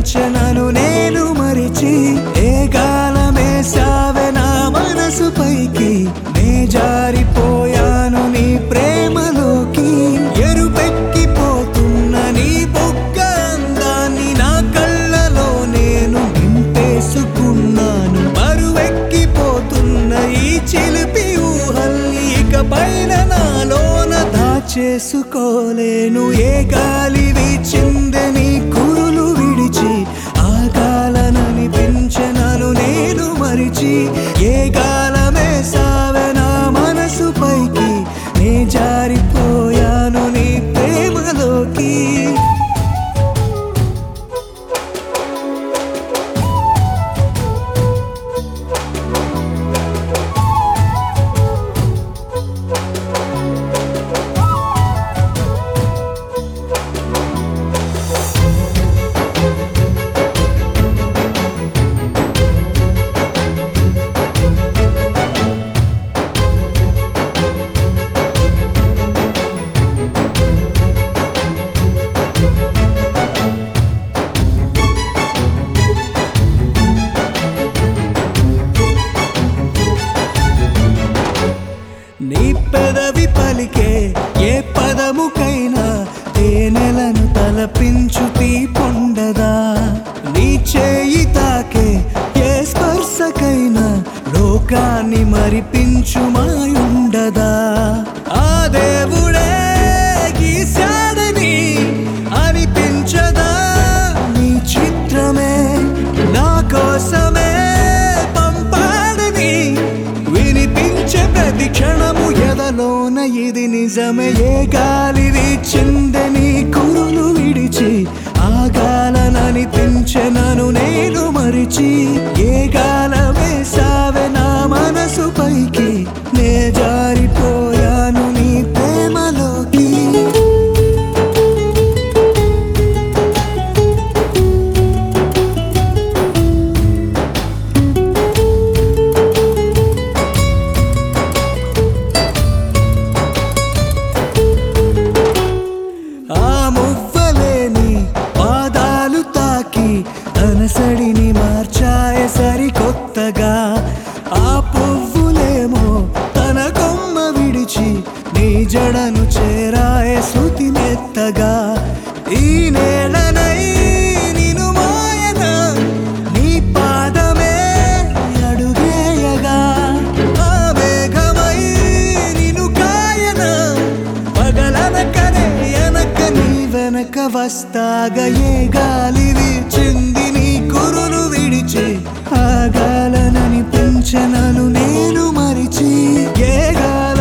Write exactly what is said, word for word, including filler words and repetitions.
పెంచనను నేను మరిచి ఏ గాలమేసావే నా మనసు పైకి నే జారిపోయాను నీ ప్రేమలోకి ఎరుపెక్కిపోతున్న నీ బొగ్గ అందాన్ని నా కళ్ళలో నేను నింపేసుకున్నాను బరువెక్కిపోతున్న ఈ చిలిపి ఊహల్ని ఇక పైన నాలోన దాచేసుకోలేను ఏ గాలి వీచిందే నీ కురులు విడిచి ఆగాలనని పెంచనను నేను మరిచి ఏ గాలమేసావే నా మనసు పైకి నే జారిపోయాను నీ ప్రేమలోకి నీ పెదవి పలికే ఏ పదముకైనా తేనెలను తలపించు తీపొండదా నీ చేయి తాకే ఏ స్పర్శకైనా లోకాన్ని మరిపించు మాయుండదా ఆ దేవుడే గీశాడని అనిపించదా నీ చిత్రమే నా కోసమే పంపాడని వినిపించే ప్రతి క్షణము ఎదలోన ఇది నిజమే ఏ గాలి వీచిందే నీ కురులు విడిచి ఆగాలనని పెంచనను నేను మరిచి ఏ గాలమేసావే నా మనసు పైకి నే జారిపోయాను నీ ప్రేమలోకి ఆ మువ్వలేని పాదాలు తాకి తనసడిని మార్చాయ సరికొత్తగా ఆ పువ్వులేమో తన కొమ్మ విడిచి నీ జడను చేరాయ శృతి మెత్తగా ఈ నేలనై నిను మోయన నీ పాదమే అడుగేయగా ఆ మేఘమై నిను కాయన పగలనకనే ఎనక నీ వెనక వస్తాగా ఏ గాలి వీచింది నీ కురులు విడిచి ఆగాలనని పెంచనను నేను మరిచి ఏ గాలి